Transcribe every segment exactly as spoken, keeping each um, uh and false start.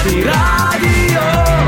Eesti Raadio.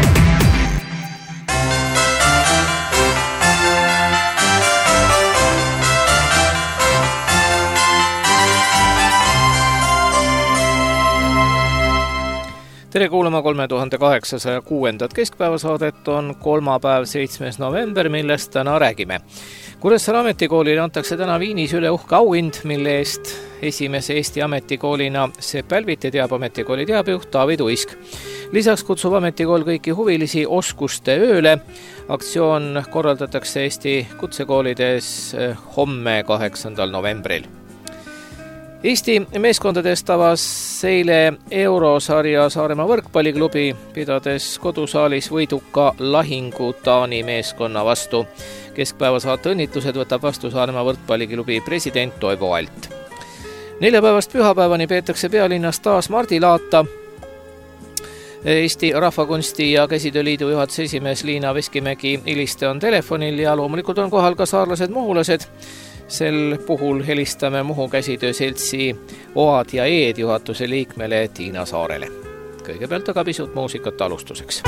Tere kuulama kolme tuhande kaheksasaja kuuendat keskpäevasaadet, on kolmapäev, seitsmes november, millest täna räägime. Kuressaare ametikoolile antakse täna Viinis üle uhke auhind, mille eest esimese Eesti ametikoolina Sepp Älviti teab ametikooli teabejuht David Uisk. Lisaks kutsub ametikool kõiki huvilisi oskuste ööle. Aktsioon korraldatakse Eesti kutsekoolides homme kaheksandal novembril. Eesti meeskondades tavas eile Eurosarja Saaremaa võrkpalliklubi, pidades kodusaalis võiduka lahingu Taani meeskonna vastu. Keskpäevasaate õnnitlused võtab vastu Saaremaa võrkpalliklubi president Toivo Alt. Neljapäevast pühapäevani peetakse pealinnas taas mardilaata. Eesti Rahvakunsti ja Käsitööliidu juhatuse esimees Liina Veskimägi Iliste on telefonil ja loomulikult on kohal ka saarlased muhulased. Sel puhul helistame Muhu Käsitöö seltsi Oad ja Eed juhatuse liikmele Tiina Saarele. Kõigepealt aga pisut muusikat alustuseks.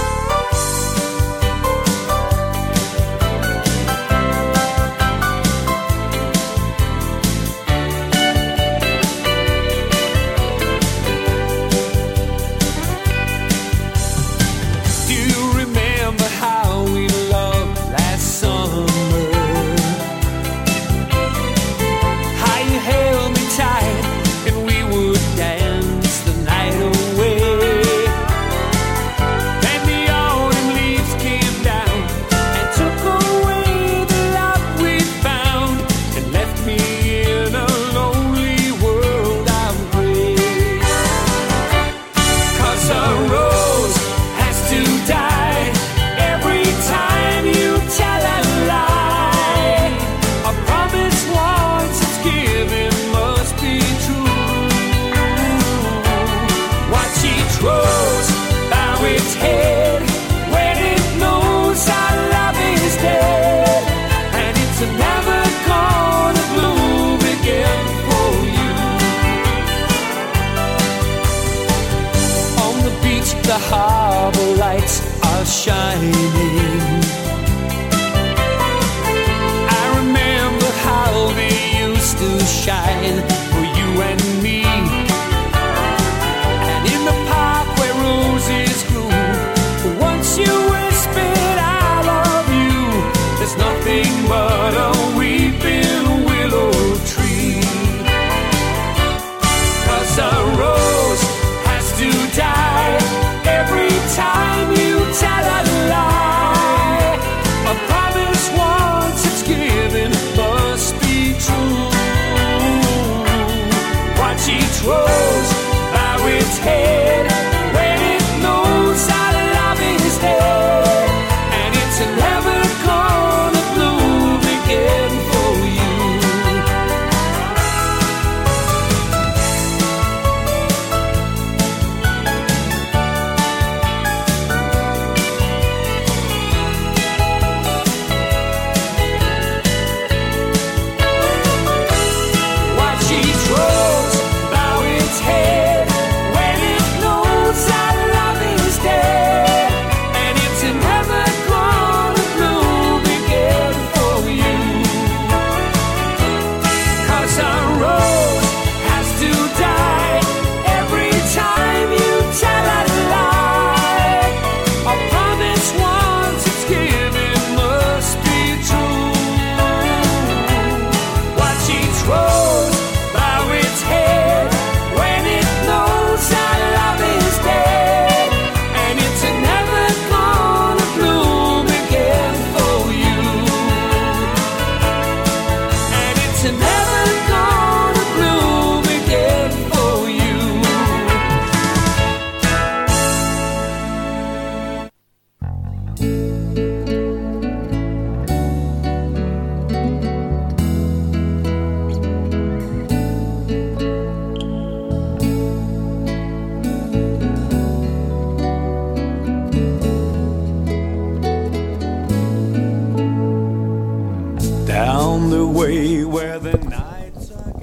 Shining. I remember how they used to shine for you and me. And in the park where roses grew, once you whispered I love you, there's nothing but a weeping willow tree. 'Cause a rose has to die every time you tell a lie. A promise once it's given must be true. Watch each rose bow its head when it knows our love is dead, and it's never gonna bloom again for you.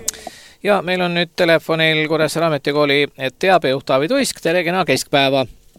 Ja meil on nüüd telefonil Kuressaare ametikooli teabejuht David Uisk. Tere, kena keskpäeva.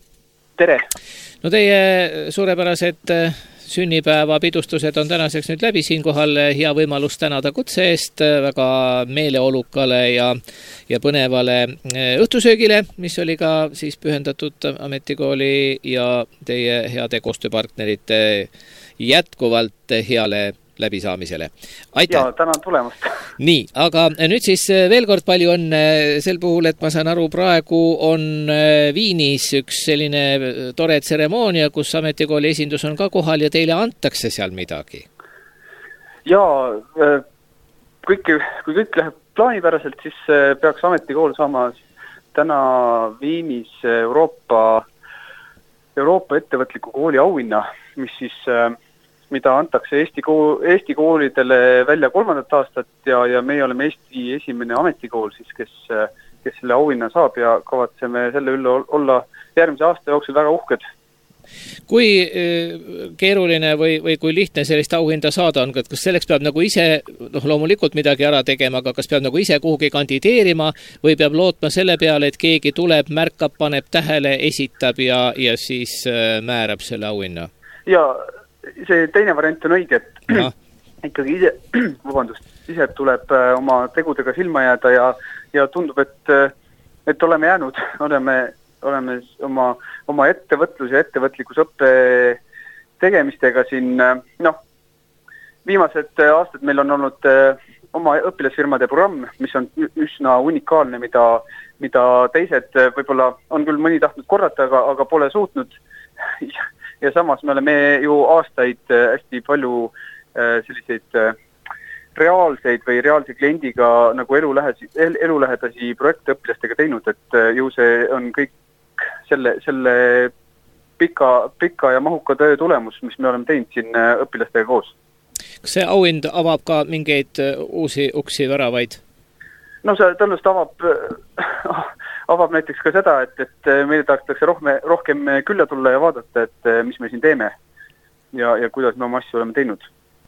tere! No teie suurepärased sünnipäeva pidustused on tänaseks nüüd läbi, siinkohal hea võimalus tänada kutse eest väga meeleolukale ja, ja põnevale õhtusöögile, mis oli ka siis pühendatud ametikooli ja teie heade koostööpartnerite jätkuvalt heale läbisaamisele. Aitäh! Ja, tänan tulemast! Nii, aga nüüd siis veel kord palju on sel puhul, et ma saan aru, praegu on Viinis üks selline tore tseremoonia, kus ametikooli esindus on ka kohal ja teile antakse seal midagi. Jaa, kõik, kui kõik läheb plaanipäraselt, siis peaks ametikool saama täna Viinis Euroopa, Euroopa ettevõtliku kooli auhinna, mis siis mida antakse Eesti, kool, Eesti koolidele välja kolmandat aastat ja, ja meie oleme Eesti esimene ametikool, siis, kes, kes selle auhinna saab ja kavatseme selle üle olla järgmise aasta jooksul väga uhked. Kui keeruline või, või kui lihtne sellist auhinda saada on, kas selleks peab nagu ise, noh loomulikult midagi ära tegema, aga kas peab nagu ise kuhugi kandideerima või peab lootma selle peale, et keegi tuleb, märkab, paneb tähele, esitab ja, ja siis määrab selle auhinna? Ja see teine variant on õige, et ja. ikkagi ise, vabandust, ise tuleb oma tegudega silma jääda ja, ja tundub, et, et oleme jäänud, oleme, oleme oma, oma ettevõtlus ja ettevõtlikkusõppe tegemistega siin, noh, viimased aastad meil on olnud oma õpilasfirmade programm, mis on üsna unikaalne, mida, mida teised võib-olla on küll mõni tahtnud korrata, aga, aga pole suutnud. Ja samas me oleme ju aastaid hästi palju selliseid reaalseid või reaalse kliendiga nagu elulähedasi, elulähedasi projekte õpilastega teinud, et ju see on kõik selle, selle pika, pika ja mahuka töö tulemus, mis me oleme teinud siin õpilastega koos. Kas see auhind avab ka mingeid uusi uksi väravaid? No see tõenäoliselt avab, avab näiteks ka seda, et, et meile tahetakse rohkem, rohkem külla tulla ja vaadata, et mis me siin teeme ja, ja kuidas me oma asju oleme teinud.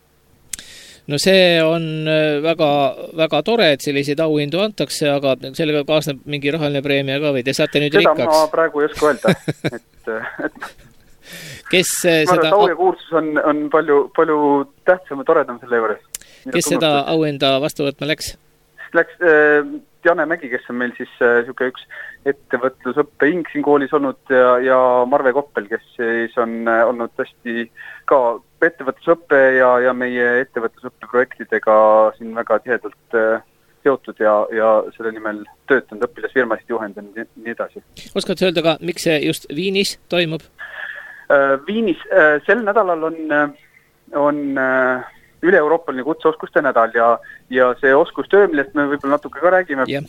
No see on väga, väga tore, et selliseid auhindu antakse, aga sellega kaasneb mingi rahaline preemia ka või te saate nüüd seda rikkaks? Seda ma praegu ei oska öelda. et, et... Kes ma seda... arvan, et au ja kuulsus on, on palju, palju tähtsam ja toredam selle juures. Kes seda auhinda vastu võtma läks? Läks äh, Jane Mägi, kes on meil siis äh, siuke üks ettevõtlusõppe ing siin koolis olnud ja, ja Marve Koppel, kes siis on äh, olnud tõesti ka ettevõtlusõppe ja, ja meie ettevõtlusõppe projektidega siin väga tihedalt äh, seotud ja, ja selle nimel töötanud õpilasfirmasid juhendanud ja nii edasi. Oskad sa öelda ka, miks see just Viinis toimub? Äh, Viinis äh, sel nädalal on, on äh, üle-euroopaline kutseoskuste nädal ja, ja see oskustöö, millest me võib-olla natuke ka räägime, yeah.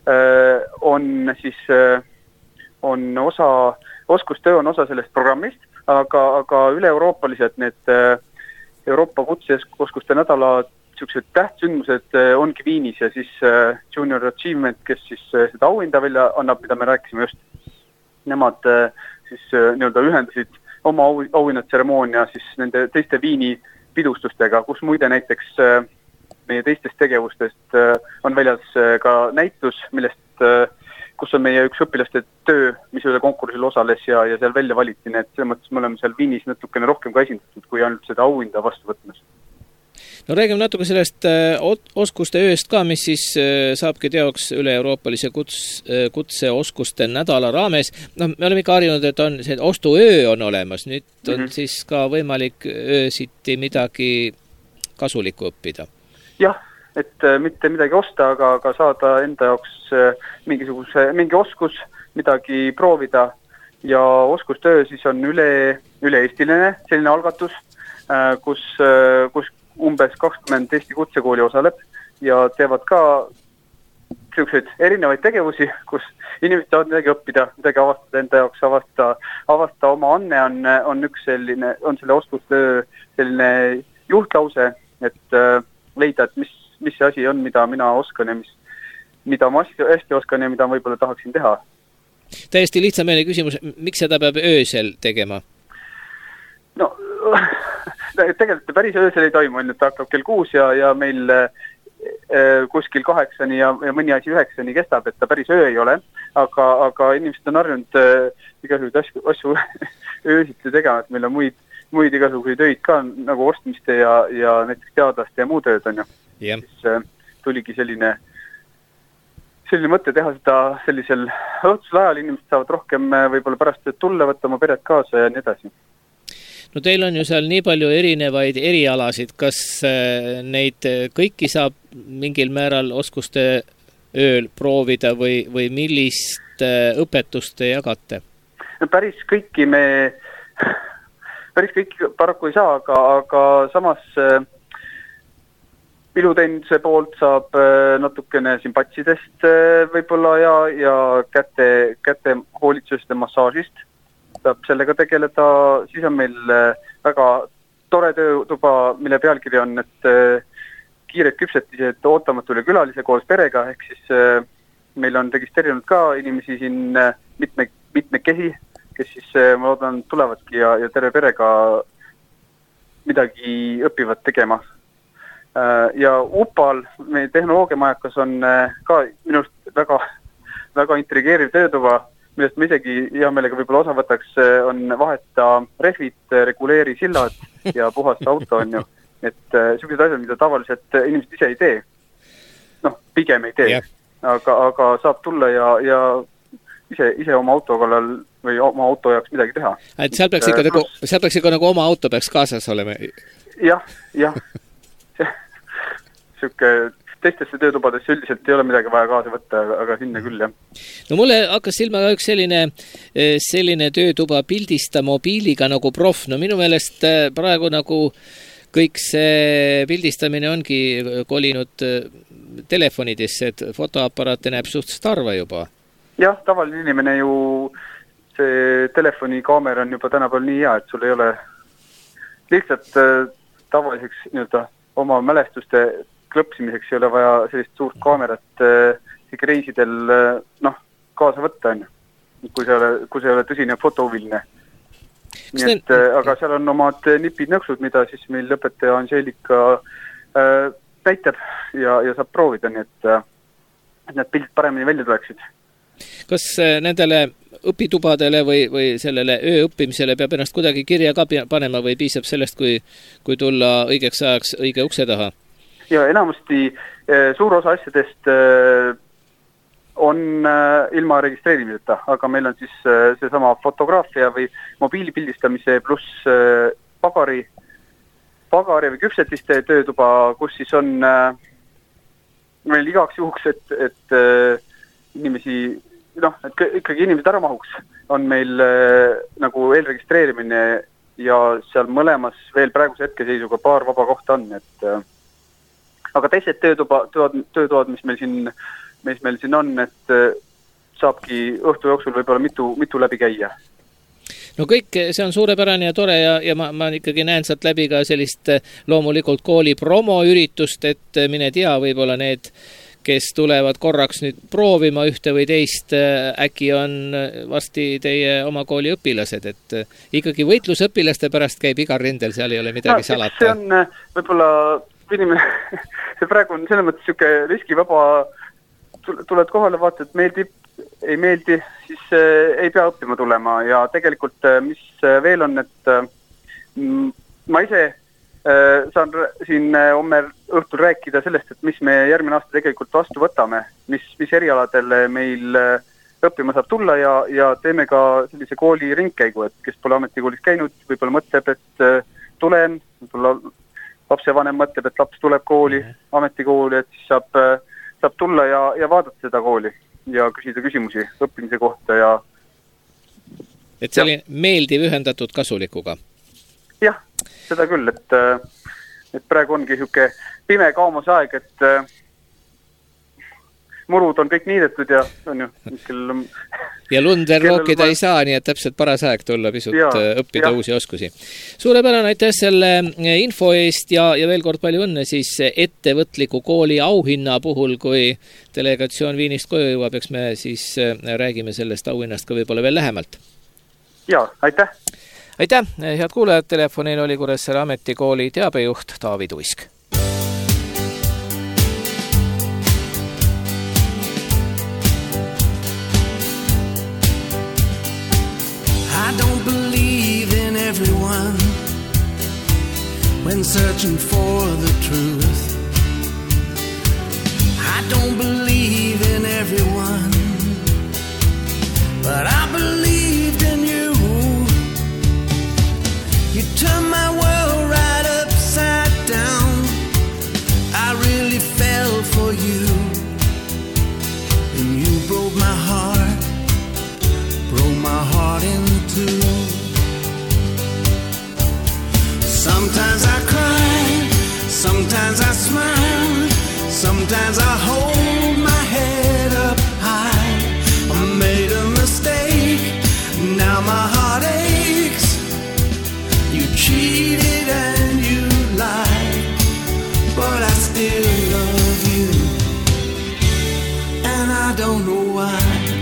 on siis on osa, oskustöö on osa sellest programmist, aga, aga üle-euroopalised need Euroopa kutseoskuste nädala siuksed tähtsündmused ongi Viinis ja siis Junior Achievement, kes siis seda auhinda välja annab, mida me rääkisime just, nemad siis nii-öelda ühendasid oma auhinnatseremoonia siis nende teiste Viini pidustustega, kus muide näiteks meie teistest tegevustest on väljas ka näitus, millest, kus on meie üks õpilaste töö, mis üle konkursil osales ja, ja seal välja valiti, nii et selles mõttes me oleme seal Viinis natukene rohkem ka esindatud, kui ainult seda auhinda vastu võtmas. No räägime natuke sellest oskuste ööst ka, mis siis saabki teoks üle-euroopalise kuts, kutseoskuste nädala raames. No, me oleme ikka harjunud, et on see ostuöö on olemas, nüüd on mm-hmm. siis ka võimalik öösiti midagi kasulikku õppida. Jah, et mitte midagi osta, aga, aga saada enda jaoks mingisuguse, mingi oskus, midagi proovida ja oskustöö siis on üle, üle-eestiline selline algatus, kus, kus umbes kakskümmend Eesti kutsekooli osaleb ja teevad ka selliseid erinevaid tegevusi, kus inimesed saavad midagi õppida, midagi avastada enda jaoks, avasta, avasta oma anne on, on üks selline, on selle oskustöö selline juhtlause, et äh, leida, et mis, mis see asi on, mida mina oskan ja mis, mida ma hästi oskan ja mida võib-olla tahaksin teha. Täiesti lihtsameelne küsimus, miks seda peab öösel tegema? No tegelikult päris öösel ei toimu, et ta hakkab kell kuus ja, ja meil kuskil kaheksani ja, ja mõni asi üheksani kestab, et ta päris öö ei ole, aga, aga inimesed on harjunud igasuguseid asju, asju öösiti tegema, et meil on muid, muid igasuguseid öid ka nagu ostmiste ja, ja näiteks teadlaste ja muud ööd on ju. Yeah. Siis tuligi selline, selline mõte teha seda sellisel õhtusel ajal, inimesed saavad rohkem võib-olla pärast tulla, võtta oma peret kaasa ja nii edasi. No teil on ju seal nii palju erinevaid erialasid, kas neid kõiki saab mingil määral oskuste ööl proovida või, või millist õpetust te jagate? No päris kõiki me, päris kõiki paraku ei saa, aga, aga samas iluteeninduse poolt saab natukene siin patsidest võib-olla ja, ja käte, käte hoolitsusest ja massaažist saab sellega tegeleda. Siis on meil väga tore töötuba, mille pealkiri on, et kiired küpsetised ootamatule külalise koos perega, ehk siis meil on registreerinud ka inimesi siin mitme, mitmekesi, kes siis ma loodan tulevadki ja, ja terve perega midagi õpivad tegema. Ja U P A-l, meie tehnoloogiamajakas on ka minust väga, väga intrigeeriv töötuba, millest me isegi hea meelega võib-olla osa võtaks, on vaheta rehvid, reguleeri sillad ja puhasta auto on ju. Et sellised asjad, mida tavaliselt inimesed ise ei tee. Noh, pigem ei tee. Yeah. Aga, aga saab tulla ja, ja ise, ise oma auto kallal või oma auto jaoks midagi teha. Et seal peaks ikka, nagu, seal peaks ikka nagu oma auto peaks kaasas olema. Jah, jah. Siuke teistesse töötubadesse üldiselt ei ole midagi vaja kaasa võtta, aga sinna küll, jah. No mulle hakkas silma ka üks selline, selline töötuba pildista mobiiliga nagu prof. No minu meelest praegu nagu kõik see pildistamine ongi kolinud telefonidesse, et fotoaparaate näeb suhteliselt harva juba. Jah, tavaline inimene ju, see telefonikaamera on juba tänapäeval nii hea, et sul ei ole lihtsalt tavaliseks nii-öelda oma mälestuste klõpsimiseks ei ole vaja sellist suurt kaamerat äh, reisidel äh, noh, kaasa võtta on, kui see ei ole, kui see ei ole tõsine fotohuviline. Nii et, äh, aga seal on omad nipid nõksud, mida siis meil õpetaja Angelika äh, näitab ja, ja saab proovida, nii et, äh, et need pildid paremini välja tuleksid. Kas nendele õpitubadele või, või sellele ööõppimisele peab ennast kuidagi kirja ka panema või piisab sellest, kui, kui tulla õigeks ajaks õige ukse taha? Ja enamasti eh, suur osa asjadest eh, on eh, ilma registreerimiseta, aga meil on siis eh, seesama fotograafia või mobiilipildistamise pluss eh, pagari, pagari või küpsetiste töötuba, kus siis on eh, meil igaks juhuks, et, et eh, inimesi, noh, et ikkagi inimesed ära mahuks, on meil eh, nagu eelregistreerimine ja seal mõlemas veel praeguse hetkeseisuga paar vaba kohta on, et eh, aga teised töötuba, tööd, töötoad, mis meil siin, mis meil siin on, et saabki õhtu jooksul võib-olla mitu, mitu läbi käia. No kõik, see on suurepärane ja tore ja, ja ma, ma ikkagi näen sealt läbi ka sellist loomulikult kooli promoüritust, et mine tea, võib-olla need, kes tulevad korraks nüüd proovima ühte või teist, äkki on varsti teie oma kooli õpilased, et ikkagi võitlusõpilaste pärast käib igal rindel, seal ei ole midagi no, salata. See on võib-olla inimene, see praegu on selles mõttes siuke riskivaba, tuled kohale, vaatad, meeldib, ei meeldi, siis äh, ei pea õppima tulema ja tegelikult äh, mis äh, veel on, et äh, ma ise äh, saan siin äh, homme õhtul rääkida sellest, et mis me järgmine aasta tegelikult vastu võtame, mis, mis erialadel meil äh, õppima saab tulla ja, ja teeme ka sellise kooli ringkäigu, et kes pole ametikoolis käinud, võib-olla mõtleb, et äh, tulen, võib-olla lapsevanem mõtleb, et laps tuleb kooli, ametikooli, et siis saab, saab tulla ja, ja vaadata seda kooli ja küsida küsimusi õppimise kohta ja... Et selline ja. Meeldiv ühendatud kasulikuga? Jah, seda küll, et, et praegu ongi siuke pime kaumuse aeg, et murud on kõik niidetud ja on ju, kell... ja lund veel rookida ei saa, nii et täpselt paras aeg tulla pisut ja, õppida ja. Uusi oskusi. Suurepärane, aitäh selle info eest ja, ja veel kord palju õnne siis ettevõtliku kooli auhinna puhul, kui delegatsioon Viinist koju jõuab, eks me siis räägime sellest auhinnast ka võib-olla veel lähemalt. Ja, aitäh! Aitäh! Head kuulajad, telefonil oli Kuressaare ametikooli teabejuht Taavi Tuisk. don't believe in everyone when searching for the truth. I don't believe in everyone, but I believed in you. You turned my world right upside down. I really fell for you, and you broke my heart, broke my heart in two. Sometimes I cry, sometimes I smile, sometimes I hold my head up high. I made a mistake, now my heart aches. You cheated and you lied, but I still love you, and I don't know why.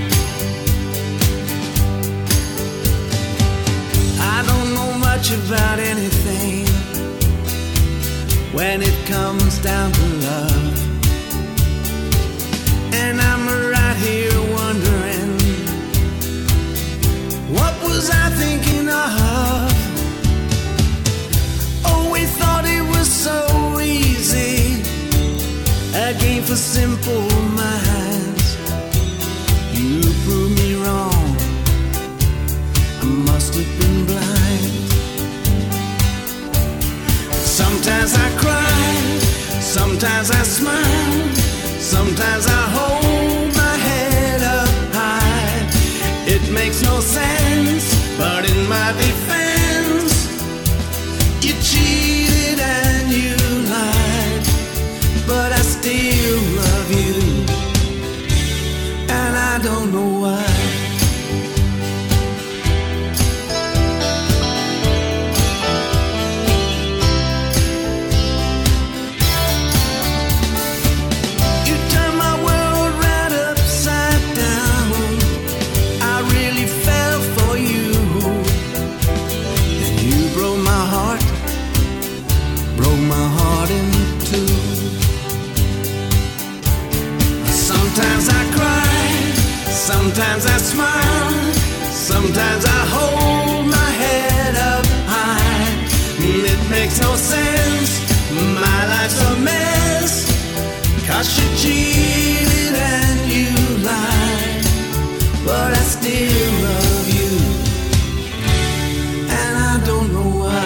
I don't know much about anything when it comes down to love, and I'm right here wondering, what was I thinking of? Oh, we thought it was so easy, a game for simple minds. You proved me wrong, I must have been blind. Sometimes I cry, sometimes I smile, sometimes I hold my head up high. It makes no sense, but in my defense, you cheated and you lied, but I still love you, and I don't know why. Sometimes I cry, sometimes I smile, sometimes I hold my head up high. It makes no sense, my life's a mess, 'cause you cheated and you lied, but I still love you, and I don't know why.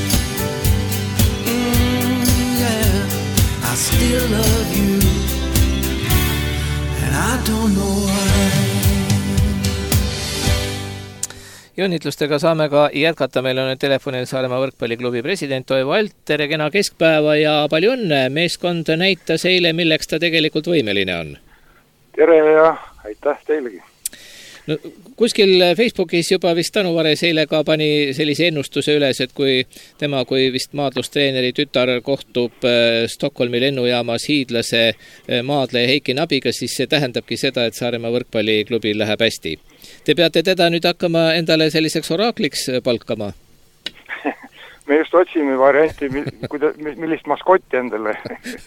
Mm, yeah, I still love you, I don't know why. Ja õnnitlustega saame ka jätkata. Meil on telefonil Saaremaa võrkpalliklubi president Toivo Alt. Tere, kena keskpäeva ja palju õnne. Meeskond näitas eile, milleks ta tegelikult võimeline on. Tere ja aitäh teilegi. No, kuskil Facebookis juba vist Tanu Vares eile ka pani sellise ennustuse üles, et kui tema kui vist maadlustreeneri tütar kohtub Stockholmi lennujaamas hiidlase maadleja Heiki Nabiga, siis see tähendabki seda, et Saaremaa võrkpalliklubil läheb hästi. Te peate teda nüüd hakkama endale selliseks oraakliks palkama? Me just otsime varianti, millist maskotti endale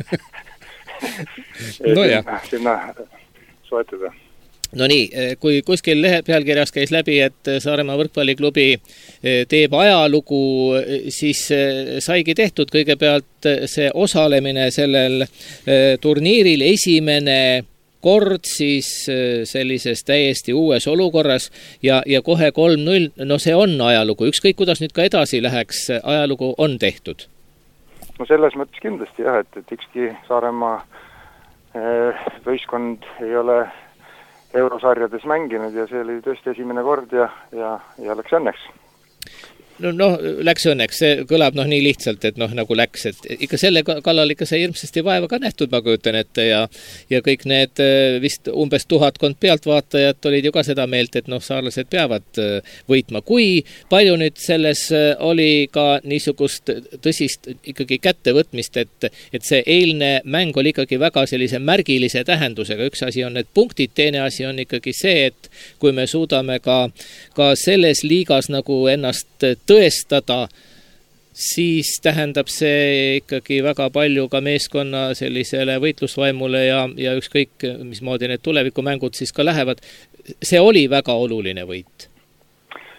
no jah. sinna soetada. No nii, kui kuskil lehe pealkirjas käis läbi, et Saaremaa võrkpalliklubi teeb ajalugu, siis saigi tehtud kõigepealt see osalemine sellel turniiril esimene kord siis sellises täiesti uues olukorras ja, ja kohe kolm null, no see on ajalugu. Ükskõik, kuidas nüüd ka edasi läheks, ajalugu on tehtud. No selles mõttes kindlasti jah, et, et ükski Saaremaa võistkond ei ole eurosarjades mänginud ja see oli tõesti esimene kord ja, ja, ja läks õnneks. No, no läks õnneks, see kõlab noh nii lihtsalt, et noh nagu läks, et ikka selle kallal ikka sai hirmsasti vaeva ka nähtud, ma kujutan ette ja, ja kõik need vist umbes tuhatkond pealtvaatajat olid ju ka seda meelt, et noh, saarlased peavad võitma. Kui palju nüüd selles oli ka niisugust tõsist ikkagi kättevõtmist, et, et see eilne mäng oli ikkagi väga sellise märgilise tähendusega. Üks asi on need punktid, teine asi on ikkagi see, et kui me suudame ka, ka selles liigas nagu ennast tõestada, siis tähendab see ikkagi väga palju ka meeskonna sellisele võitlusvaimule ja, ja ükskõik, mismoodi need tulevikumängud siis ka lähevad. See oli väga oluline võit.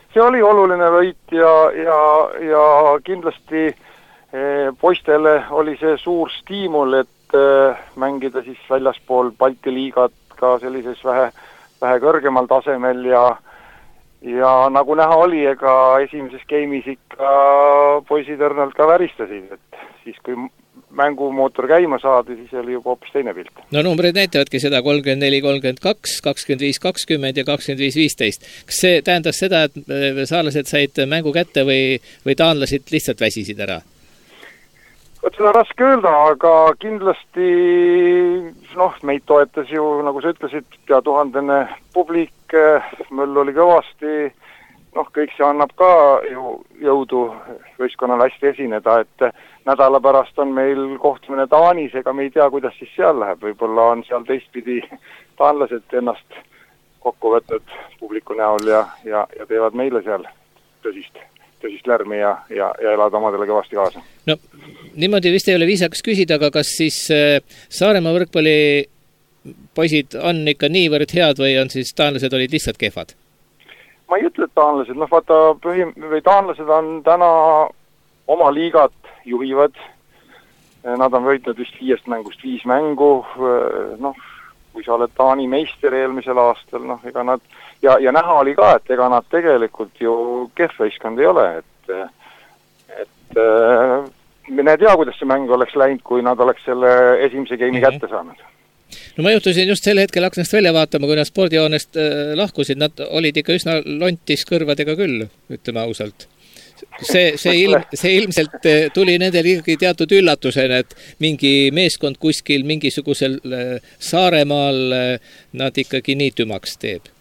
see oli oluline võit ja, ja, ja kindlasti eh, poistele oli see suur stiimul, et eh, mängida siis väljaspool Balti liigat ka sellises vähe, vähe kõrgemal tasemel ja ja nagu näha oli, ega esimeses game'is ikka poisid õrnalt ka väristasid, et siis kui mängumootor käima saadi, siis oli juba hoopis teine pilt. No numbrid näitavadki seda kolmkümmend neli kolmkümmend kaks, kakskümmend viis kakskümmend ja kakskümmend viis viisteist. Kas see tähendas seda, et saarlased said mängu kätte või, või taanlased lihtsalt väsisid ära? Võt seda raske öelda, aga kindlasti noh, meid toetas ju, nagu sa ütlesid, pea tuhandene publik, möll oli kõvasti, noh, kõik see annab ka ju jõudu võistkonnal hästi esineda, et nädala pärast on meil kohtumine Taanis, ega me ei tea, kuidas siis seal läheb, võib-olla on seal teistpidi taanlased ennast kokku võtnud publiku näol ja, ja, ja teevad meile seal tõsist, tõsist lärmi ja, ja, ja elada omadele kõvasti kaasa. No niimoodi vist ei ole viisakas küsida, aga kas siis Saaremaa võrkpalli poisid on ikka niivõrd head või on siis taanlased olid lihtsalt kehvad? Ma ei ütle, et taanlased, noh vaata, põhim- või taanlased on täna oma liigat juhivad, nad on võitnud vist viiest mängust viis mängu, noh, kui sa oled Taani meister eelmisel aastal, noh, ega nad, ja, ja näha oli ka, et ega nad tegelikult ju kehvvõistkond ei ole, et, et mine tea, kuidas see mäng oleks läinud, kui nad oleks selle esimese game'i mm-hmm. kätte saanud. No ma juhtusin just sel hetkel aknast välja vaatama, kui nad spordijoonest äh, lahkusid, nad olid ikka üsna lontis kõrvadega küll, ütleme ausalt. See, see, ilm, see ilmselt tuli nendel ikkagi teatud üllatusena, et mingi meeskond kuskil mingisugusel äh, Saaremaal äh, nad ikkagi nii tümaks teeb.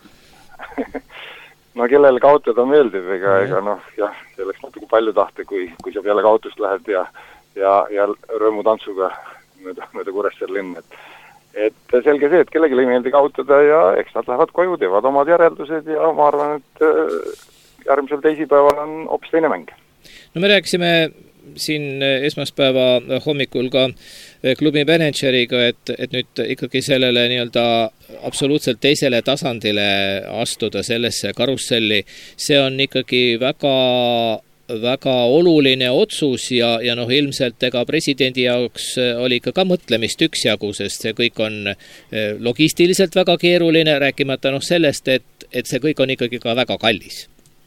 No kellele kaotada meeldib, ega, mm. ega noh, jah, see oleks natuke palju tahte, kui, kui sa peale kaotust lähed ja, ja, ja rõõmutantsuga mööda, mööda Kuressaare linn, et et selge see, et kellegi ei meeldi kaotada ja eks nad lähevad koju, teevad omad järeldused ja ma arvan, et järgmisel teisipäeval on hoopis teine mäng. No me rääkisime siin esmaspäeva hommikul ka klubi manageriga, et, et nüüd ikkagi sellele nii-öelda absoluutselt teisele tasandile astuda sellesse karusselli, see on ikkagi väga väga oluline otsus ja, ja noh, ilmselt ega presidendi jaoks oli ikka ka mõtlemist üksjagu, sest see kõik on logistiliselt väga keeruline, rääkimata noh sellest, et, et see kõik on ikkagi ka väga kallis.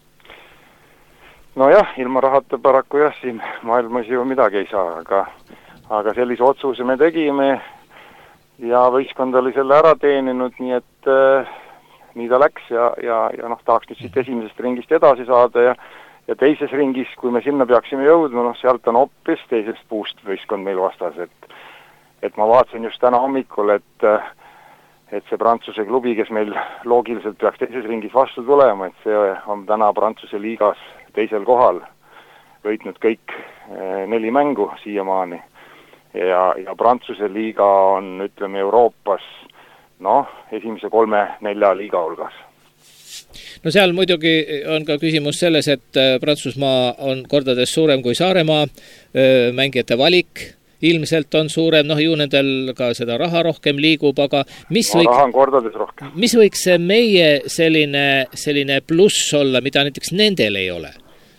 No jah, ilma rahata paraku jah, siin maailmas ju midagi ei saa, aga, aga sellise otsuse me tegime ja võistkond oli selle ära teeninud, nii et äh, nii ta läks ja, ja, ja noh, tahaks nüüd siit esimesest ringist edasi saada ja ja teises ringis, kui me sinna peaksime jõudma, noh, sealt on hoopis teisest puust võistkond meil vastas, et et ma vaatasin just täna hommikul, et et see Prantsuse klubi, kes meil loogiliselt peaks teises ringis vastu tulema, et see on täna Prantsuse liigas teisel kohal, võitnud kõik neli mängu siiamaani ja, ja Prantsuse liiga on, ütleme, Euroopas noh, esimese kolme-nelja liiga hulgas. No seal muidugi on ka küsimus selles, et Prantsusmaa on kordades suurem kui Saaremaa, mängijate valik ilmselt on suurem, noh ju nendel ka seda raha rohkem liigub, aga mis no, võiks, raha on kordades rohkem. Mis võiks meie selline, selline pluss olla, mida näiteks nendel ei ole?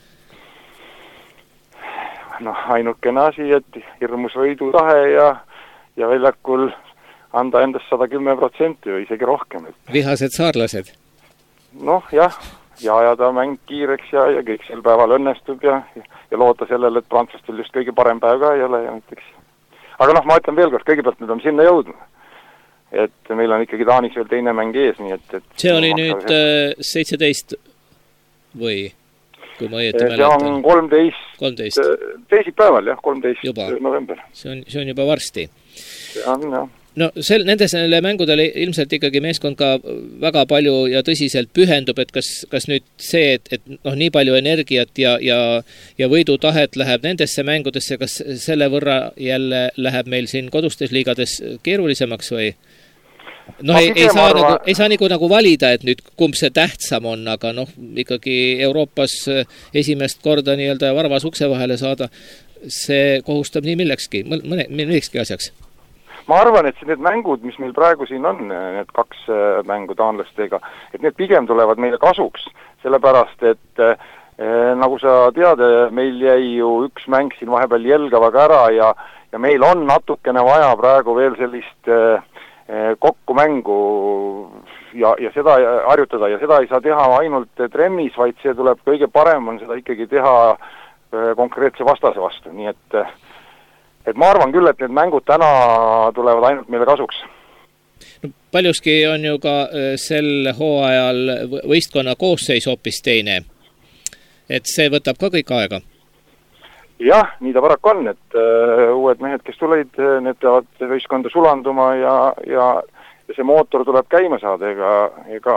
Noh, ainukene asi, et hirmus võidutahe ja, ja väljakul anda endast sada kümme protsenti või isegi rohkem. Vihased saarlased? Noh, jah, ja ajada mäng kiireks ja, ja kõik sel päeval õnnestub ja, ja loota sellele, et prantslastel just kõige parem päev ka ei ole ja näiteks. Aga noh, ma ütlen veel kord, kõigepealt me peame sinna jõudma. Et meil on ikkagi Taanis veel teine mäng ees, nii et... et see oli nüüd see... seitseteist või, kui ma õieti mäletan? See on kolmteist, kolmteist. Teisipäeval, jah, kolmteist juba. November. See on, see on juba varsti. See on, jah. No sel, nendes mängudele ilmselt ikkagi meeskond ka väga palju ja tõsiselt pühendub, et kas, kas nüüd see, et, et noh, nii palju energiat ja, ja, ja võidutahet läheb nendesse mängudesse, kas selle võrra jälle läheb meil siin kodustes liigades keerulisemaks või? Noh, ei, ei, saa arva... nagu, ei saa nagu, nagu valida, et nüüd kumb see tähtsam on, aga noh, ikkagi Euroopas esimest korda nii-öelda varvas ukse vahele saada, see kohustab nii millekski, mõne, millekski asjaks. Ma arvan, et need mängud, mis meil praegu siin on, need kaks mängu taanlastega, et need pigem tulevad meile kasuks, sellepärast, et eh, nagu sa tead, meil jäi ju üks mäng siin vahepeal Jelgavaga ära ja, ja meil on natukene vaja praegu veel sellist eh, kokkumängu ja, ja seda harjutada ja seda ei saa teha ainult trennis, vaid see tuleb kõige parem on seda ikkagi teha konkreetse vastase vastu, nii et et ma arvan küll, et need mängud täna tulevad ainult meile kasuks. No, paljuski on ju ka sel hooajal võistkonna koosseis hoopis teine, et see võtab ka kõik aega. Jah, nii ta paraku on, et uh, uued mehed, kes tulid, need peavad võistkonda sulanduma ja, ja, ja see mootor tuleb käima saada, ega, ega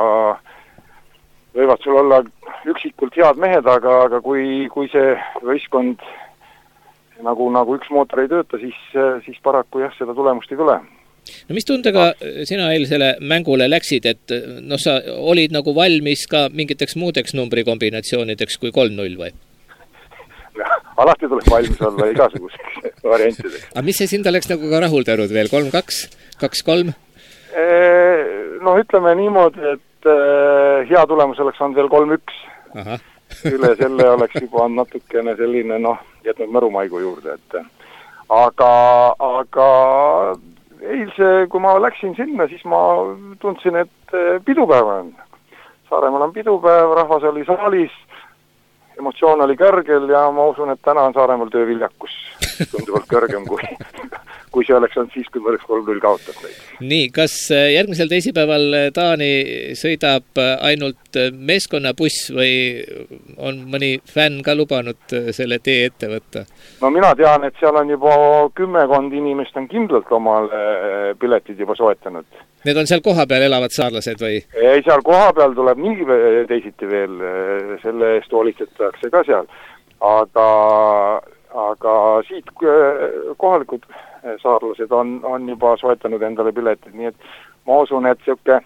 võivad sul olla üksikult head mehed, aga, aga kui, kui see võistkond nagu, nagu üks mootor ei tööta, siis, siis paraku jah, seda tulemust ei tule. No mis tundega sina eilsele mängule läksid, et no sa olid nagu valmis ka mingiteks muudeks numbrikombinatsioonideks kui kolm null või? Alati tuleb valmis olla igasuguseks variantideks. Aga mis see sind oleks nagu ka rahuldanud veel? kolm kaks? kaks kolm? No ütleme niimoodi, et hea tulemus oleks olnud veel kolm üks. Aha. Üle selle oleks juba natukene selline, noh, jätnud mõrumaigu juurde, et aga, aga eilse, kui ma läksin sinna, siis ma tundsin, et pidupäev on. Saaremaal on pidupäev, rahvas oli saalis, emotsioon oli kõrgel ja ma usun, et täna on Saaremaal tööviljakus tunduvalt kõrgem kui, kui see oleks olnud siis, kui me oleks kolm null kaotat neid. Nii, kas järgmisel teisipäeval Taani sõidab ainult meeskonnabuss või on mõni fänn ka lubanud selle tee ette võtta? No mina tean, et seal on juba kümmekond inimest on kindlalt omal piletid juba soetanud. Need on seal kohapeal elavad saarlased või? Ei, seal kohapeal tuleb nii teisiti veel, selle eest hoolitsetakse ka seal. Aga, aga siit kohalikud saarlased on, on juba soetanud endale piletid, nii et ma usun, et siuke,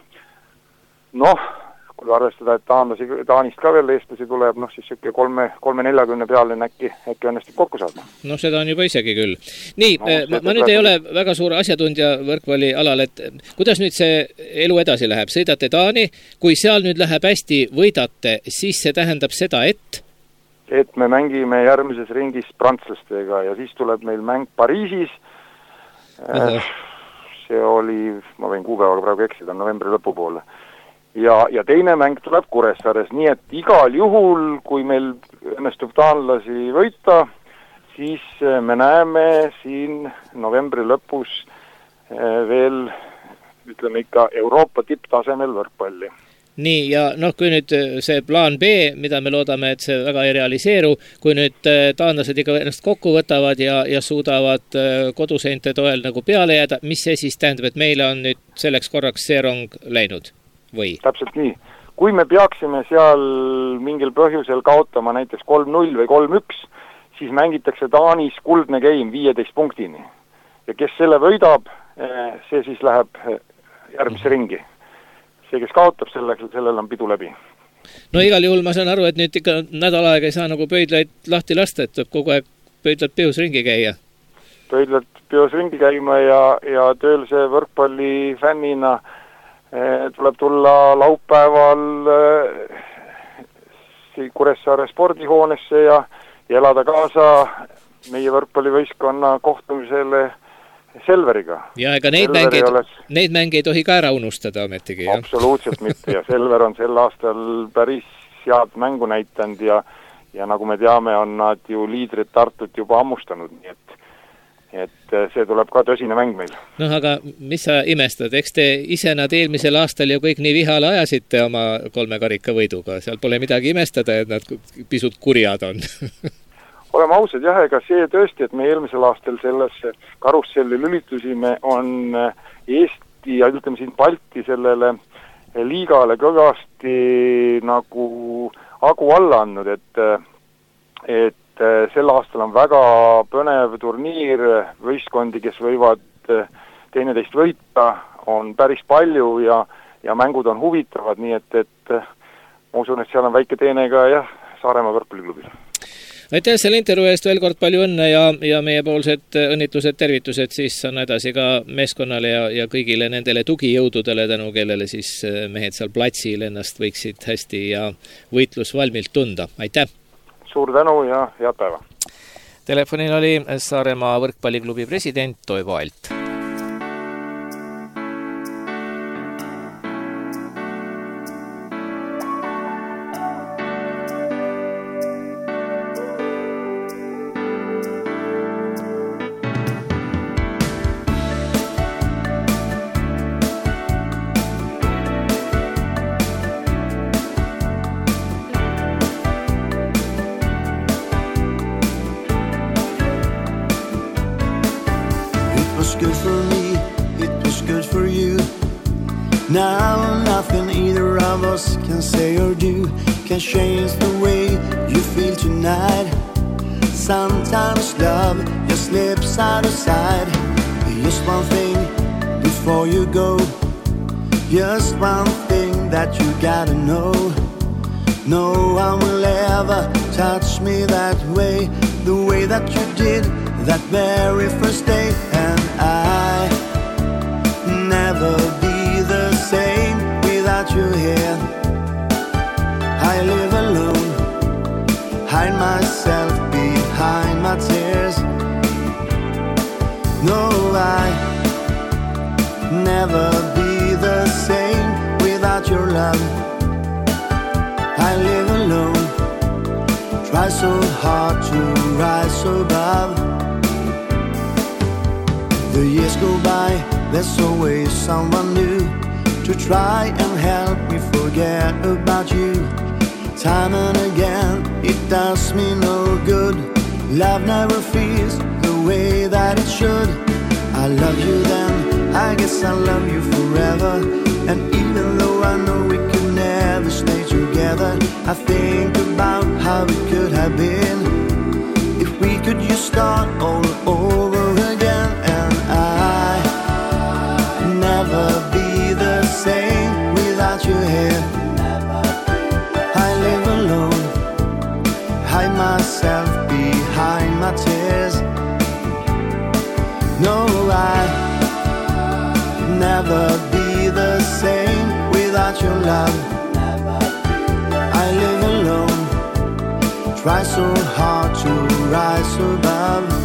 noh, kui arvestada, et taanlasi, Taanist ka veel eestlasi tuleb, noh siis siuke kolme, kolme neljakümne peale äkki, äkki õnnestub kokku saada. No seda on juba isegi küll. Nii, no, ma, ma nüüd ei ole väga suur asjatundja võrkvalli alal, et kuidas nüüd see elu edasi läheb? Sõidate Taani, kui seal nüüd läheb hästi, võidate, siis see tähendab seda, et? Et me mängime järgmises ringis prantslastega ja siis tuleb meil mäng Pariisis. Uh-huh. See oli, ma võin kuupäevaga praegu eksida, novembri lõpu poole. Ja, ja teine mäng tuleb Kuressaares, nii et igal juhul, kui meil õnnestub taanlasi võita, siis me näeme siin novembri lõpus veel, ütleme ikka, Euroopa tipptasemel võrkpalli. Nii, ja noh, kui nüüd see plaan B, mida me loodame, et see väga ei realiseeru, kui nüüd taanlased ikka ennast kokku võtavad ja, ja suudavad koduseinte toel nagu peale jääda, mis see siis tähendab, et meile on nüüd selleks korraks see rong läinud? Või? Täpselt nii. Kui me peaksime seal mingil põhjusel kaotama näiteks kolm null või kolm üks, siis mängitakse Taanis kuldne game viieteist punktini. Ja kes selle võidab, see siis läheb järgmisse ringi. See, kes kaotab selleks, sellel on pidu läbi. No igal juhul ma saan aru, et nüüd ikka nädal aega ei saa nagu pöidlaid lahti lasta, et tuleb kogu aeg pöidlad peos ringi käia. Pöidlad peos ringi käima ja, ja tööl see võrkpalli fännina tuleb tulla laupäeval Kuressaare spordihoonesse ja, ja elada kaasa meie võrkpallivõistkonna kohtumisele Selveriga. Ja ega neid mänge, oleks... neid mänge ei tohi ka ära unustada ametigi. Absoluutselt mitte ja Selver on sel aastal päris head mängu näitanud ja, ja nagu me teame, on nad ju liidrid Tartut juba ammustanud, nii et et see tuleb ka tõsine mäng meil. Noh, aga mis sa imestad? Eks te ise nad eelmisel aastal ju kõik nii vihale ajasite oma kolme karika võiduga. Seal pole midagi imestada, et nad pisut kurjad on. Oleme ausad, jah, ega see tõesti, et me eelmisel aastal sellesse karusselli lülitusime, on Eesti ja ütleme siin Balti sellele liigale kõvasti nagu agu alla andnud, et, et sel aastal on väga põnev turniir, võistkondi, kes võivad teineteist võita, on päris palju ja, ja mängud on huvitavad, nii et, et ma usun, et seal on väike teene ka jah, Saaremaa võrkpalliklubil. aitäh selle intervjuu eest veel kord palju õnne ja, ja meie poolsed õnnitlused, tervitused siis on edasi ka meeskonnale ja, ja kõigile nendele tugijõududele, tänu kellele siis mehed seal platsil ennast võiksid hästi ja võitlusvalmilt tunda. Aitäh! Suur tänu ja head päeva! Telefonil oli Saaremaa võrkpalliklubi president Toivo Alt. Good for me, it was good for you. Now nothing either of us can say or do can change the way you feel tonight. Sometimes love just slips out of sight. Just one thing before you go, just one thing that you gotta know. No one will ever touch me that way, the way that you did that very first day. And I never be the same without you here. I live alone, hide myself behind my tears. No, I never be the same without your love. I live alone, try so hard to rise above. The years go by, there's always someone new to try and help me forget about you. Time and again, it does me no good. Love never feels the way that it should. I love you then, I guess I love you forever. And even though I know we could never stay together, I think about how it could have been if we could just start all over again. And I never be the same without you here. I live alone, hide myself behind my tears. No, I never be the same without your love. I live alone, try so hard to rise above.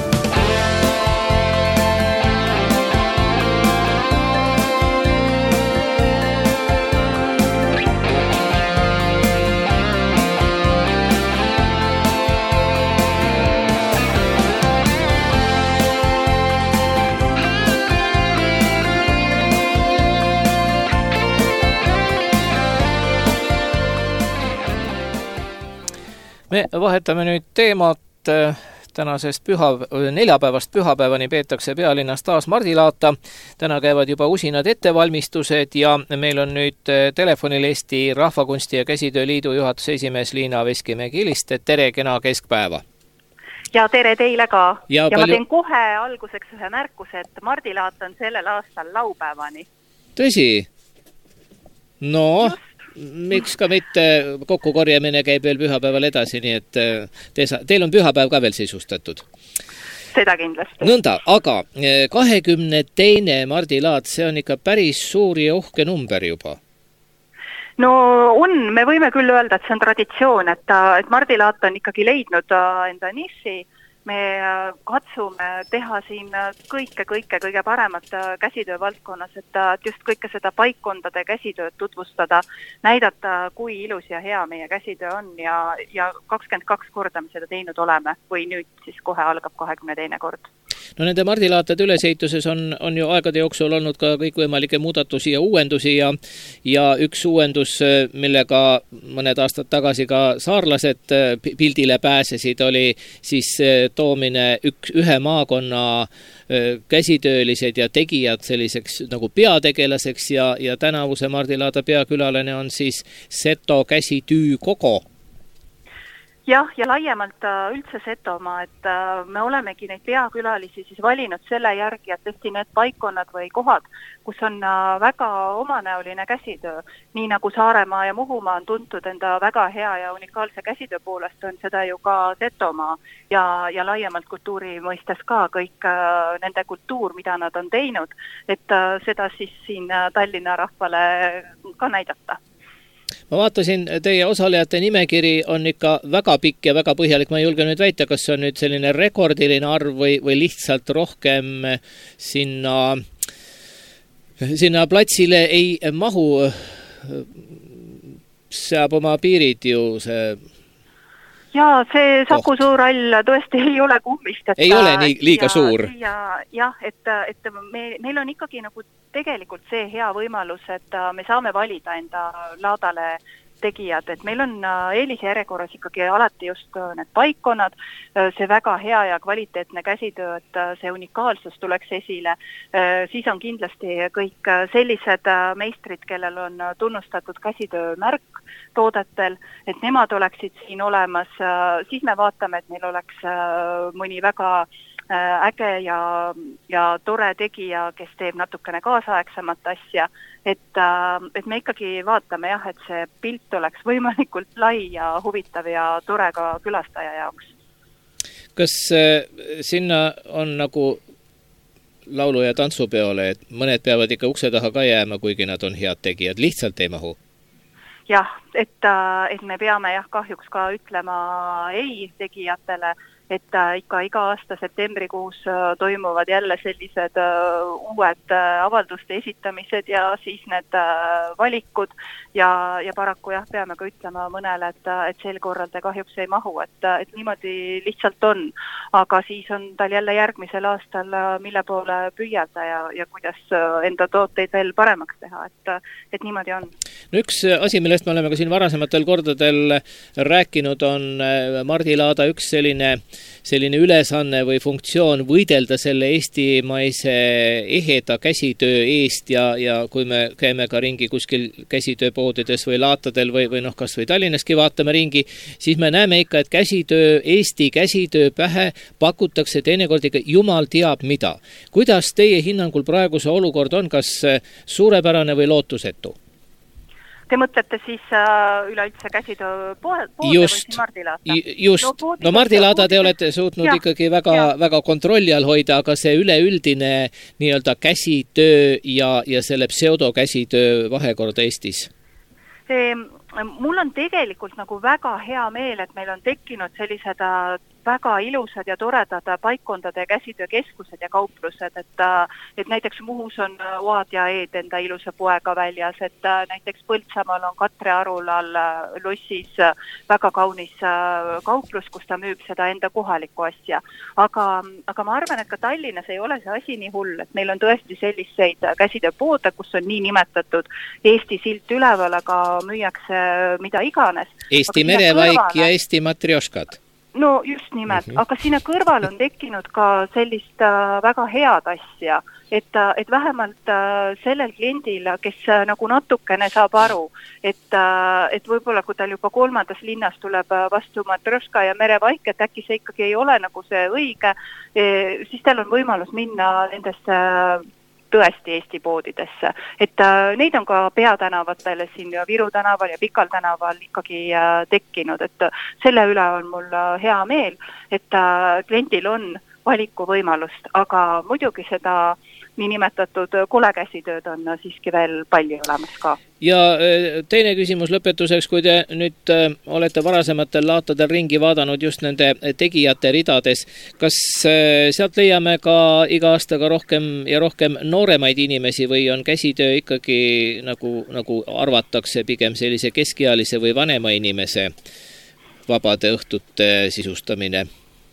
Me vahetame nüüd teemat. Tänasest püha, neljapäevast pühapäevani peetakse pealinnas taas mardilaata. Täna käivad juba usinad ettevalmistused ja meil on nüüd telefonil Eesti Rahvakunsti ja Käsitööliidu juhatuse esimees Liina Veskimäe-Kilist. Tere, kena keskpäeva! Ja tere teile ka. Ja, ja palju... ma teen kohe alguseks ühe märkuse, et mardilaat on sellel aastal laupäevani. Tõsi? No... Just. Miks ka mitte, kokkukorjamine käib veel pühapäeval edasi, nii et te, teil on pühapäev ka veel sisustatud. Seda kindlasti. Nõnda, aga kahekümne teine mardilaat, see on ikka päris suur ja uhke number juba. No on, me võime küll öelda, et see on traditsioon, et, et mardilaat on ikkagi leidnud enda nissi. Me katsume teha siin kõike, kõike, kõige paremat käsitöö valdkonnas, et just kõike seda paikkondade käsitööd tutvustada, näidata, kui ilus ja hea meie käsitöö on ja, ja kakskümmend kaks korda me seda teinud oleme, või nüüd siis kohe algab kahekümne teine kord. No nende mardilaatade ülesehituses on, on ju aegade jooksul olnud ka kõikvõimalikke muudatusi ja uuendusi ja, ja üks uuendus, millega mõned aastad tagasi ka saarlased pildile pääsesid, oli siis toomine üks, ühe maakonna käsitöölised ja tegijad selliseks nagu peategelaseks ja, ja tänavuse mardilaada peakülalane on siis Seto käsitüü kogo. jah, ja laiemalt üldse Setomaa, et me olemegi neid peakülalisi siis valinud selle järgi, et tõesti need paikkonnad või kohad, kus on väga omanäoline käsitöö, nii nagu Saaremaa ja Muhumaa on tuntud enda väga hea ja unikaalse käsitöö poolest, on seda ju ka Setomaa ja, ja laiemalt kultuuri mõistes ka kõik nende kultuur, mida nad on teinud, et seda siis siin Tallinna rahvale ka näidata. Ma vaatasin, teie osalejate nimekiri on ikka väga pikk ja väga põhjalik. Ma ei julge nüüd väita, kas see on nüüd selline rekordiline arv või, või lihtsalt rohkem sinna, sinna platsile ei mahu. Seab oma piirid ju see... Jaa, see Saku Suurhall tõesti ei ole kummist. Ei ole nii liiga ja, suur. Ja, jah, et, et me, meil on ikkagi nagu tegelikult see hea võimalus, et me saame valida enda laadale tegijad, et meil on eelisjärjekorras ikkagi alati just need paikkonnad, see väga hea ja kvaliteetne käsitöö, et see unikaalsus tuleks esile. Siis on kindlasti kõik sellised meistrid, kellel on tunnustatud käsitöö märk toodetel, et nemad oleksid siin olemas. Siis me vaatame, et meil oleks mõni väga äge ja, ja tore tegija, kes teeb natukene kaasaegsemat asja, et, et me ikkagi vaatame jah, et see pilt oleks võimalikult lai ja huvitav ja tore ka külastaja jaoks. Kas sinna on nagu laulu- ja tantsupeole, et mõned peavad ikka ukse taha ka jääma, kuigi nad on head tegijad, lihtsalt ei mahu? Jah, et, et me peame jah kahjuks ka ütlema ei tegijatele, et ikka iga aasta septembrikuus toimuvad jälle sellised uued avalduste esitamised ja siis need valikud ja, ja paraku jah, peame ka ütlema mõnele, et, et sel korral te kahjuks ei mahu, et, et niimoodi lihtsalt on. Aga siis on tal jälle järgmisel aastal, mille poole püüelda ja, ja kuidas enda tooteid veel paremaks teha, et, et niimoodi on. No üks asi, millest me oleme ka siin varasematel kordadel rääkinud, on Mardi Laada üks selline selline ülesanne või funktsioon võidelda selle eestimaise eheda käsitöö eest ja, ja kui me käime ka ringi kuskil käsitööpoodides või laatadel või, või noh, kas või Tallinnaski vaatame ringi, siis me näeme ikka, et käsitöö, Eesti käsitöö pähe pakutakse teinekord ikka jumal teab mida. Kuidas teie hinnangul praegu see olukord on, kas suurepärane või lootusetu? Te mõtlete siis äh, üleüldse käsitöö poode või siis Mardi Laada? Just. No, no Mardi Laada te olete suutnud ja, ikkagi väga, väga kontrolli all hoida, aga see üleüldine nii-öelda käsitöö ja, ja selle pseudokäsitöö vahekord Eestis? See, mul on tegelikult nagu väga hea meel, et meil on tekkinud sellised väga ilusad ja toredad paikkondade käsitöökeskused ja kauplused, et, et näiteks Muhus on Oad ja Eed enda ilusa poega väljas, et näiteks Põltsamaal on Katre Arulal lossis väga kaunis kauplus, kus ta müüb seda enda kohalikku asja. Aga, aga ma arvan, et ka Tallinnas ei ole see asi nii hull, et meil on tõesti selliseid käsitööpoode, kus on nii nimetatud Eesti silt üleval, aga müüakse mida iganes. Eesti merevaik kõrvale... ja Eesti matrioškad. No just nimelt, mm -hmm. aga sinna kõrval on tekkinud ka sellist äh, väga head asja, et, et vähemalt äh, sellel kliendil, kes äh, nagu natukene saab aru, et, äh, et võib-olla kui tal juba kolmandas linnas tuleb vastu matrioška ja merevaik, et äkki see ikkagi ei ole nagu see õige, e, siis tal on võimalus minna nendesse tõesti Eesti poodidesse. Et äh, neid on ka peatänavatel siin Viru tänaval ja Pikal tänaval ikkagi äh, tekkinud, et selle üle on mul hea meel, et äh, kliendil on valikuvõimalust, aga muidugi seda niinimetatud kolekäsitööd on siiski veel palju olemas ka. Ja teine küsimus lõpetuseks, kui te nüüd olete varasematel laatadel ringi vaadanud just nende tegijate ridades, kas sealt leiame ka iga aastaga rohkem ja rohkem nooremaid inimesi või on käsitöö ikkagi, nagu, nagu arvatakse, pigem sellise keskealise või vanema inimese vabade õhtute sisustamine?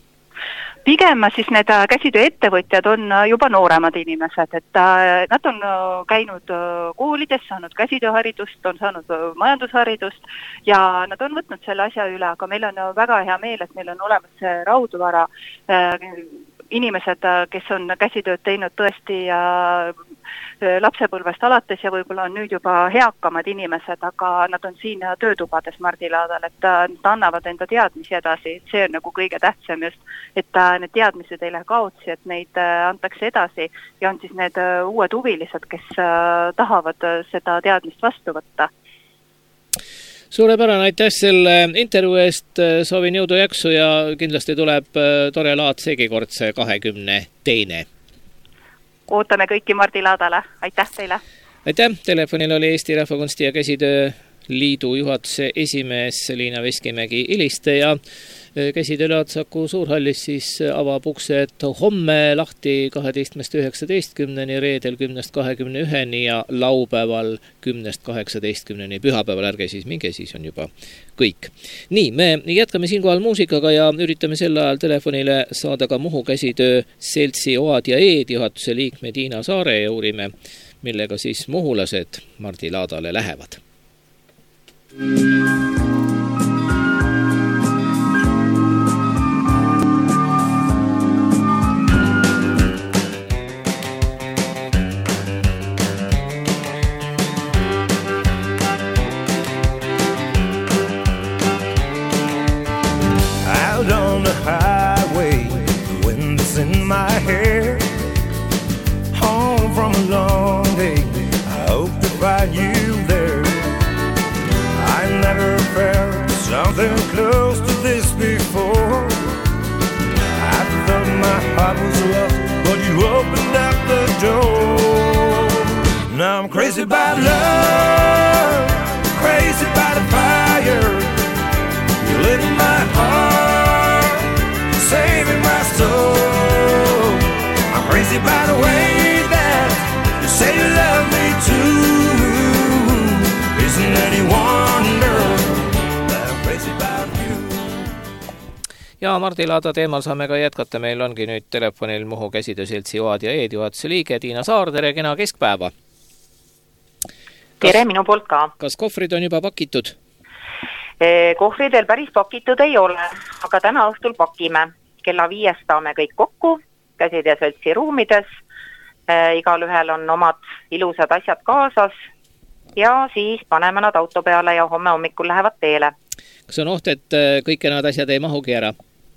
Pigem siis need käsitööettevõtjad on juba nooremad inimesed, et nad on käinud koolides, saanud käsitööharidust, on saanud majandusharidust ja nad on võtnud selle asja üle, aga meil on väga hea meel, et meil on olemas see Raudvara inimesed, kes on käsitööd teinud tõesti ja lapsepõlvest alates ja võib-olla on nüüd juba heakamad inimesed, aga nad on siin töötubades Mardilaadal, et nad annavad enda teadmisi edasi, see on nagu kõige tähtsam just, et need teadmised ei lähe kaotsi, et neid antakse edasi ja on siis need uued huvilised, kes tahavad seda teadmist vastu võtta. Suurepärane, aitäh selle intervjuu eest, soovin jõudu jaksu ja kindlasti tuleb tore laad seegi kord see kahekümne teine. Ootame kõiki Mardilaadale, aitäh teile! Aitäh, telefonil oli Eesti Rahvakunsti ja Käsitöö Liidu juhatuse esimees Liina Veskimägi Iliste ja Käsitöö Laatsaku suurhallis siis avab uksed homme lahti kaheteistkümnest üheksateistkümneni, reedel kümnest kahekümne üheni ja laupäeval kümnest kaheksateistkümneni, pühapäeval ärge siis minge, siis on juba kõik. Nii, me jätkame siinkohal muusikaga ja üritame sel ajal telefonile saada ka Muhu Käsitöö Seltsi Oad ja Eed juhatuse liikme Tiina Saare ja uurime, millega siis muhulased Mardilaadale lähevad. Out on the highway, the wind is in my hair. Home from a long day, I hope to find you there. I never felt something close to this before. I thought my heart was lost, but you opened up the door. Now I'm crazy about love, crazy about the fire. You lit my heart, saving my soul. I'm crazy about the way that you say you love me too. Isn't any wonder that I'm crazy about you? Ja Mardilaada teemal saame ka jätkata. Meil ongi nüüd telefonil Muhu Käsitöö Seltsi Oad ja Eed juhatuse liige Tiina Saar, tere, kena keskpäeva. Tere minu poolt ka. Kas kohvrid on juba pakitud? Kohvridel päris pakitud ei ole, aga täna õhtul pakime. Kella viiest saame kõik kokku Käsitöö Seltsi ruumides. Igal ühel on omad ilusad asjad kaasas ja siis paneme nad auto peale ja homme hommikul lähevad teele. Kas on oht, et kõike nad asjad ei mahugi ära?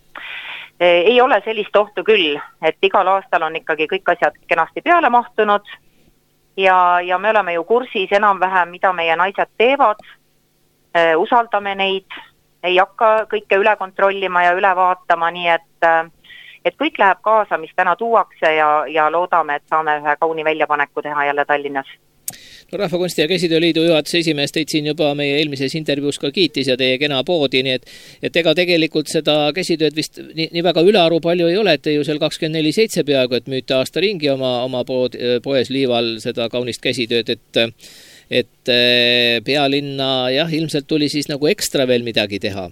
Ei ole sellist ohtu küll, et igal aastal on ikkagi kõik asjad kenasti peale mahtunud ja, ja me oleme ju kursis enam-vähem, mida meie naised teevad. Usaldame neid, ei hakka kõike üle kontrollima ja üle vaatama, nii et, et kõik läheb kaasa, mis täna tuuakse ja, ja loodame, et saame ühe kauni väljapaneku teha jälle Tallinnas. No, Rahvakunsti ja Käsitöö Liidu juhatuse esimees teid siin juba meie eelmises intervjuus ka kiitis ja teie kena poodi, nii et, et ega tegelikult seda käsitööd vist nii, nii väga ülearu palju ei ole, et te ju seal kakskümmend neli seitse peaaegu, et müüte aasta ringi oma, oma pood, poes Liival seda kaunist käsitööd, et et pealinna jah, ilmselt tuli siis nagu ekstra veel midagi teha.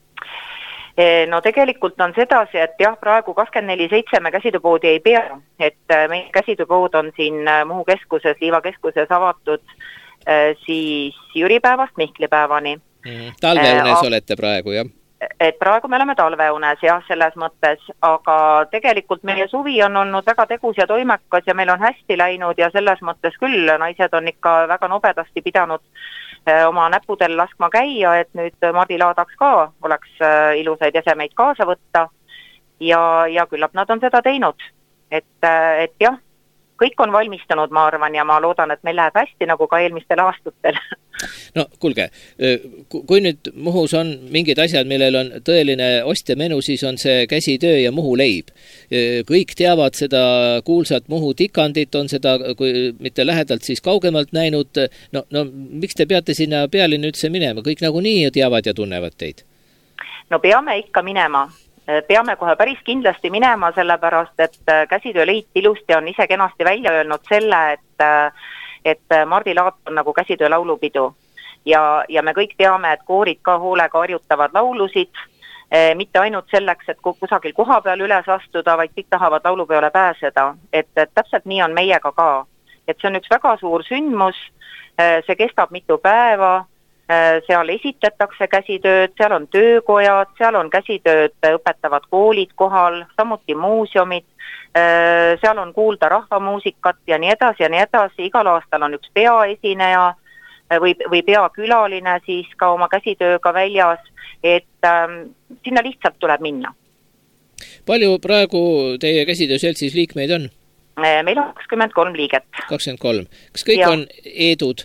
No tegelikult on sedasi, et jah, praegu kakskümmend neli seitse me käsitööpoodi ei pea, et meie käsitööpood on siin Muhu keskuses, Liiva keskuses avatud siis jüripäevast Mihklipäevani. Mm, talveunes äh, olete praegu, jah? Et praegu me oleme talveunes, jah, selles mõttes, aga tegelikult meie suvi on olnud väga tegus ja toimekas ja meil on hästi läinud ja selles mõttes küll naised on ikka väga nobedasti pidanud oma näpudel laskma käia, et nüüd Mardilaadaks ka oleks ilusaid esemeid kaasa võtta ja, ja küllap nad on seda teinud. Et, et jah, kõik on valmistunud, ma arvan, ja ma loodan, et meil läheb hästi nagu ka eelmistel aastatel. No kuulge, kui nüüd Muhus on mingid asjad, millel on tõeline ostjamenu, siis on see käsitöö ja Muhu leib. Kõik teavad seda kuulsat Muhu tikandit, on seda, kui mitte lähedalt, siis kaugemalt näinud. No, no miks te peate sinna pealinna üldse minema? Kõik nagu nii teavad ja tunnevad teid. No peame ikka minema. Peame kohe päris kindlasti minema, sellepärast, et Käsitööliit ilusti on ise kenasti välja öelnud selle, et, et Mardilaat on nagu käsitöö laulupidu. Ja, ja me kõik teame, et koorid ka hoolega harjutavad laulusid, mitte ainult selleks, et kusagil koha peal üles astuda, vaid kõik tahavad laulupeole pääseda. Et, et täpselt nii on meiega ka. Et see on üks väga suur sündmus, see kestab mitu päeva, seal esitletakse käsitööd, seal on töökojad, seal on käsitööd õpetavad koolid kohal, samuti muuseumid, seal on kuulda rahvamuusikat ja nii edasi ja nii edasi, igal aastal on üks peaesineja või, või peakülaline siis ka oma käsitööga väljas, et ähm, sinna lihtsalt tuleb minna. Palju praegu teie käsitööseltsis liikmeid on? Meil on kakskümmend kolm liiget. kakskümmend kolm. Kas kõik ja. on eedud?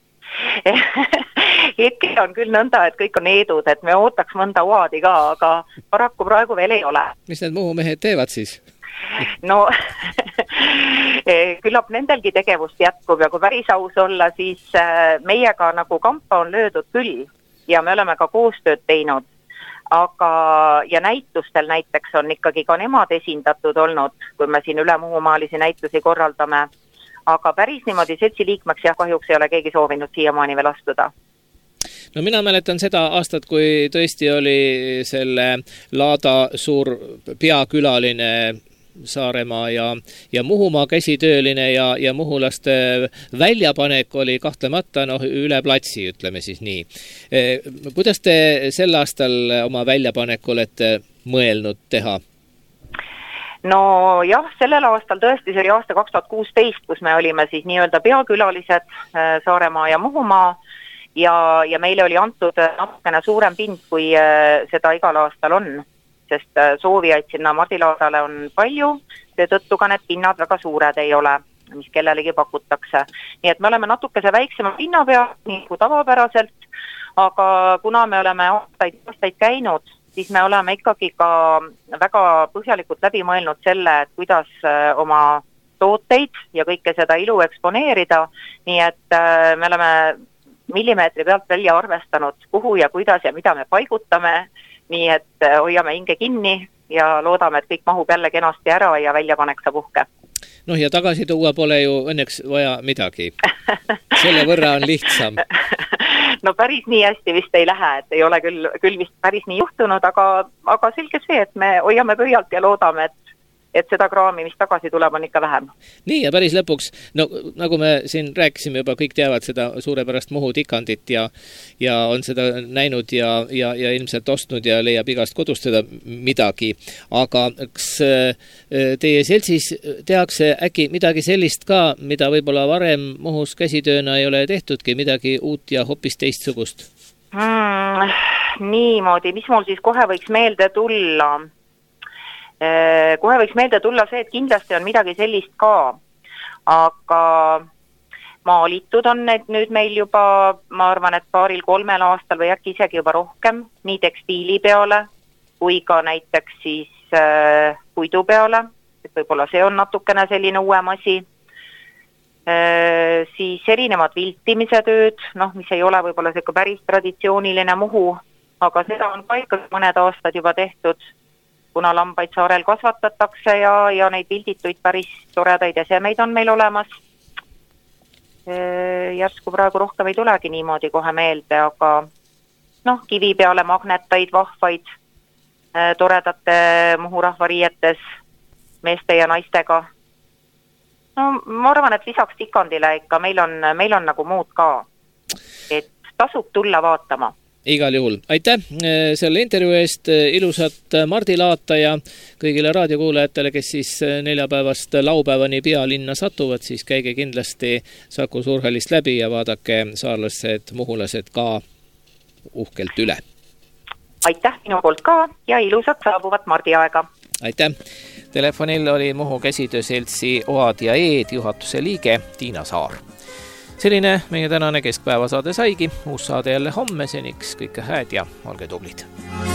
Hetkel on küll nõnda, et kõik on eedud, et me ootaks mõnda oadi ka, aga paraku praegu veel ei ole. Mis need Muhu mehed teevad siis? No, küllap nendelgi tegevust jätkub ja kui päris aus olla, siis meiega nagu kampa on löödud küll ja me oleme ka koostööd teinud. Aga ja näitustel näiteks on ikkagi ka nemad esindatud olnud, kui me siin üle Muhumaalisi näitusi korraldame. Aga päris niimoodi seltsi liikmeks jah, kahjuks ei ole keegi soovinud siiamaani veel astuda. No mina mäletan seda aastat, kui tõesti oli selle Laada suur peakülaline Saaremaa ja, ja Muhumaa käsitööline ja, ja muhulaste väljapanek oli kahtlemata no, üle platsi, ütleme siis nii. Kuidas te sel aastal oma väljapanek olete mõelnud teha? No jah, sellel aastal tõesti see oli aasta kaks tuhat kuusteist, kus me olime siis nii-öelda peakülalised Saaremaa ja Muhumaa ja, ja meile oli antud natukene suurem pind, kui seda igal aastal on. Sest soovijaid sinna Mardilaadale on palju, seetõttu ka need pinnad väga suured ei ole, mis kellelegi pakutakse. Nii et me oleme natukese väiksema pinna peal, nii kui tavapäraselt, aga kuna me oleme aastaid, aastaid käinud, siis me oleme ikkagi ka väga põhjalikult läbi mõelnud selle, et kuidas oma tooteid ja kõike seda ilu eksponeerida, nii et me oleme millimeetri pealt välja arvestanud, kuhu ja kuidas ja mida me paigutame, nii et hoiame hinge kinni ja loodame, et kõik mahub jälle kenasti ära ja väljapanek saab uhke. Noh ja tagasi tuua pole ju õnneks vaja midagi. Selle võrra on lihtsam. No päris nii hästi vist ei lähe, et ei ole küll, küll vist päris nii juhtunud, aga, aga selge see, et me hoiame pöialt ja loodame, et et seda kraami, mis tagasi tuleb, on ikka vähem. Nii ja päris lõpuks, no nagu me siin rääkisime juba, kõik teavad seda suurepärast Muhu tikandit ja, ja on seda näinud ja, ja, ja ilmselt ostnud ja leiab igast kodust seda midagi. Aga kas teie seltsis tehakse äkki midagi sellist ka, mida võib-olla varem Muhus käsitööna ei ole tehtudki, midagi uut ja hoopis teistsugust? Hmm, niimoodi, mis mul siis kohe võiks meelde tulla? Kohe võiks meelde tulla see, et kindlasti on midagi sellist ka, aga maalitud on need nüüd meil juba, ma arvan, et paaril kolmel aastal või äkki isegi juba rohkem, nii tekstiili peale kui ka näiteks siis äh, puidu peale, et võib-olla see on natukene selline uuem asi, äh, siis erinevad viltimise tööd, noh, mis ei ole võib-olla selline päris traditsiooniline Muhu, aga seda on ka ikka mõned aastad juba tehtud, kuna lambaid saarel kasvatatakse ja, ja neid pildituid päris toredaid esemeid on meil olemas. Järsku praegu rohkem ei tulegi niimoodi kohe meelde, aga noh, kivi peale magnetaid, vahvaid, toredate Muhu rahvariietes, meeste ja naistega. No ma arvan, et lisaks tikandile ikka meil on, meil on nagu muud ka, et tasub tulla vaatama. Igal juhul. Aitäh selle intervjuu eest, ilusat Mardilaata ja kõigile raadiokuulajatele, kes siis neljapäevast laupäevani pealinna satuvad, siis käige kindlasti Saku Suurhallist läbi ja vaadake saarlased, muhulased ka uhkelt üle. Aitäh minu poolt ka ja ilusat saabuvat Mardiaega. Aitäh. Telefonil oli Muhu käsitööseltsi Oad ja Eed juhatuse liige Tiina Saar. Selline meie tänane keskpäevasaade saigi, uus saade jälle homme, seniks kõike hääd ja olge tublid.